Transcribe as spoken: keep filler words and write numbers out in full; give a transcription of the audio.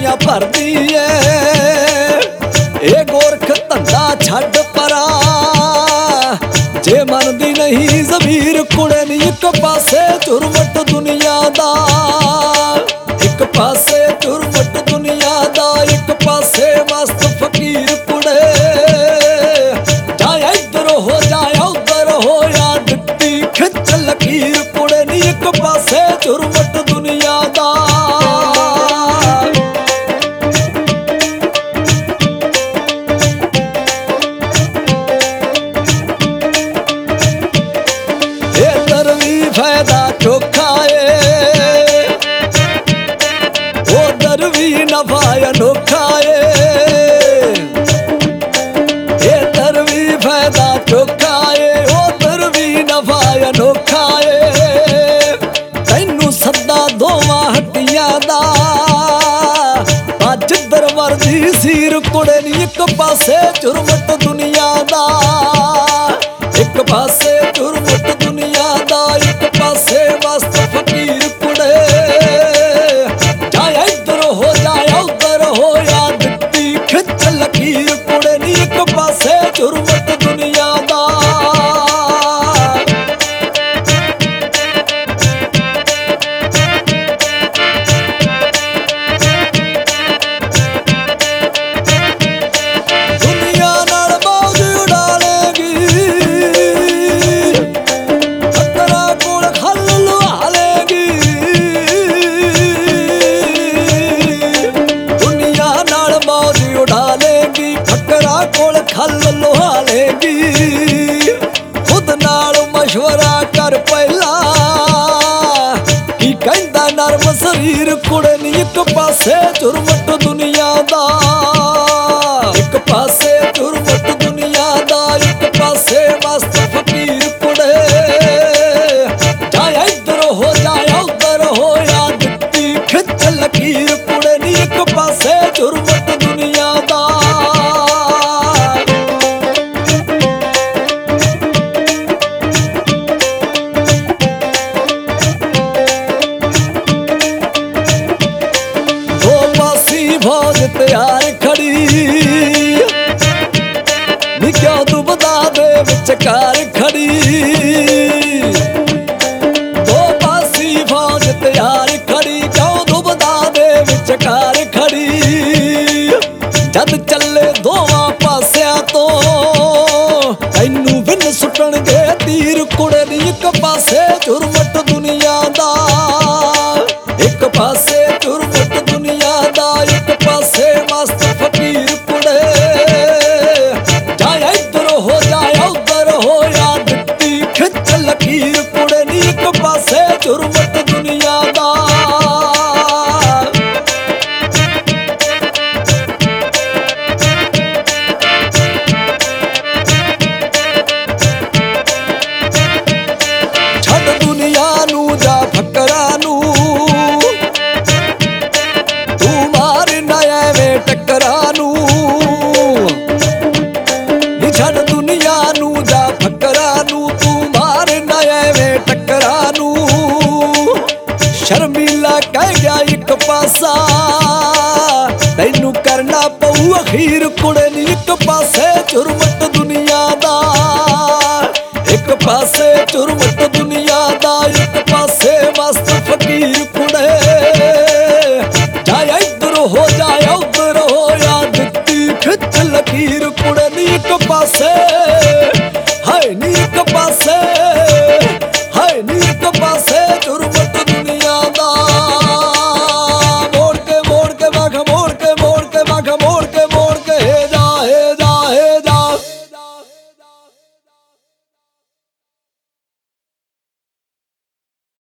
ਝੋਲੀਆਂ ਭਰਦੀ ਏ। ਇਹ ਗੋਰਖ ਧੰਦਾ ਛੱਡ ਪਰਾ, ਜੇ ਮੰਨਦੀ ਨਹੀਂ ਜ਼ਮੀਰ ਕੁੜੇ ਨੀ। ਇੱਕ ਪਾਸੇ ਝੁਰਮਟ ਦੁਨੀਆ ਦਾ, ਇੱਕ ਪਾਸੇ ਝੁਰਮਟ ਦੁਨੀਆ ਦਾ, ਇੱਕ ਪਾਸੇ ਮਸਤ ਫਕੀਰ ਕੁੜੇ। ਜਾਇਆ ਇੱਧਰ ਹੋ ਜਾਇਆ ਉੱਧਰ ਹੋਇਆ, ਦਿੱਤੀ ਖਿੱਚ ਲਕੀਰ ਕੁੜੇ ਨੀ। ਇੱਕ ਪਾਸੇ ਝੁਰਮਟ ਦੁਨੀਆ ਦਾ, ਇੱਧਰ ਵੀ ਫਾਇਦਾ ਚੋਖਾ ਏ, ਉਧਰ ਵੀ ਨਫਾ ਅਨੋਖਾ ਏ। ਇੱਧਰ ਵੀ ਫਾਇਦਾ ਚੋਖਾ ਏ, ਉਧਰ ਵੀ ਨਫਾ ਅਨੋਖਾ ਏ। ਤੈਨੂੰ ਸੱਦਾ ਦੋਵਾਂ ਹੱਟੀਆਂ ਦਾ, ਜਿੱਧਰ ਮਰਜੀ ਸੀਰ ਕੁੜੇ ਨੀ। ਇੱਕ ਪਾਸੇ ਝੁਰਮਟ ਦੁਨੀਆ ਦਾ, ਇੱਕ ਪਾਸੇ ਝੁਰਮਟ ਦੁਨੀਆ ਦਾ, ਇੱਕ ਪਾਸੇ ਮਸਤ ਫਕੀਰ ਕੁੜੇ। ਜਾਇਆ ਇੱਧਰ ਹੋ ਜਾਇਆ ਉੱਧਰ ਹੋਇਆ, ਦਿੱਤੀ ਖਿੱਚ ਲਕੀਰ ਕੁੜੇ ਨੀ। ਇੱਕ ਪਾਸੇ ਝੁਰਮਟ ਦੁਨੀਆ ਦਾ, ਦੁਨੀਆ ਨਾਲ ਮੌਜ ਉਡਾ ਲੇਗੀ, ਫੱਕਰਾਂ ਕੋਲ ਖੱਲ ਲੁਹਾ ਲੇਗੀ। ਦੁਨੀਆ ਨਾਲ ਮੌਜ ਉਡਾ ਲੇਗੀ, ਫੱਕਰਾਂ ਕੋਲ ਖੱਲ ਲੁਹਾ ਲੇਗੀ। ਖੁਦ ਨਾਲ ਮਸ਼ਵਰਾ ਕਰ ਪਹਿਲਾਂ, ਕੀ ਕਹਿੰਦਾ ਨਰਮ ਸਰੀਰ ਕੁੜੇ ਨੀ। ਇੱਕ ਪਾਸੇ ਝੁਰਮਟ ਦੁਨੀਆ ਦਾ, ਇੱਕ ਪਾਸੇ ਝੁਰਮਟ ਦੁਨੀਆ ਦਾ, ਇੱਕ ਪਾਸੇ ਮਸਤ ਫਕੀਰ ਕੁੜੇ। ਜਾਇਆ ਇੱਧਰ ਹੋ ਜਾਇਆ ਉੱਧਰ ਹੋਇਆ, ਦਿੱਤੀ ਖਿੱਚ ਲਕੀਰ ਕੁੜੇ ਨੀ। ਇੱਕ ਪਾਸੇ ਝੁਰਮਟ ਦੁਨੀਆ ਦਾ, ਦੋ ਪਾਸੀ ਫੌਜ ਤਿਆਰ ਖੜੀ ਨੀ। ਕਿਉਂ ਦੁਬਦਾ ਦੇ ਵਿਚਕਾਰ ਖੜੀ, ਦੋ ਪਾਸੀ ਫੌਜ ਤਿਆਰ ਖੜੀ। ਕਿਉਂ ਦੁਬਦਾ ਦੇ ਵਿਚਕਾਰ ਖੜੀ, ਜਦ ਚੱਲੇ ਦੋਵਾਂ ਪਾਸਿਆਂ ਤੋਂ, ਤੈਨੂੰ ਵਿੰਨ ਸੁੱਟਣਗੇ ਤੀਰ ਕੁੜੇ ਨੀ। ਇੱਕ ਪਾਸੇ ਝੁਰਮਟ ਦੁਨੀਆ ਦਾ, ਇੱਕ ਪਾਸੇ ਝੁਰਮਟ ਦੁਨੀਆ ਦਾ, ਇੱਕ ਪਾਸੇ ਮਸਤ ਫਕੀਰ ਕੁੜੇ। ਜਾਇਆ ਇੱਧਰ ਹੋ ਜਾਇਆ ਉੱਧਰ ਹੋਇਆ, ਦਿੱਤੀ ਖਿੱਚ ਲਕੀਰ ਕੁੜੇ ਨੀ। ਇੱਕ ਪਾਸੇ ਝੁਰਮਟ ਦੁਨੀਆ ਦਾ, ਛੱਡ ਦੁਨੀਆ ਨੂੰ ਜਾ ਫੱਕਰਾਂ ਨੂੰ, ਤੂੰ ਮਾਰ ਨਾ ਐਵੇਂ ਟੱਕਰਾਂ ਨੂੰ। ਨੀ ਛੱਡ ਦੁਨੀਆ ਨੂੰ ਜਾ ਫੱਕਰਾਂ ਨੂੰ, ਤੂੰ ਮਾਰ ਨਾ ਐਵੇਂ ਟੱਕਰਾਂ ਨੂੰ। ਸ਼ਰਮੀਲਾ ਕਹਿ ਗਿਆ ਇੱਕ ਪਾਸਾ, ਤੈਨੂੰ ਕਰਨਾ ਪਊ ਅਖੀਰ ਕੁੜੇ ਨੀ। ਇੱਕ ਪਾਸੇ ਝੁਰਮਟ ਦੁਨੀਆ ਦਾ, ਇੱਕ ਪਾਸੇ ਝੁਰਮਟ ਦੁਨੀਆ ਦਾ, ਇੱਕ ਪਾਸੇ ਮਸਤ ਫਕੀਰ ਕੁੜੇ। ਜਾਇਆ ਇੱਧਰ ਹੋ ਜਾਇਆ ਉੱਧਰ ਹੋਇਆ, ਦਿੱਤੀ ਖਿੱਚ ਲਕੀਰ ਕੁੜੇ ਨੀ। ਇੱਕ ਪਾਸੇ ਹਾਏ ਨੀ, ਇੱਕ ਪਾਸੇ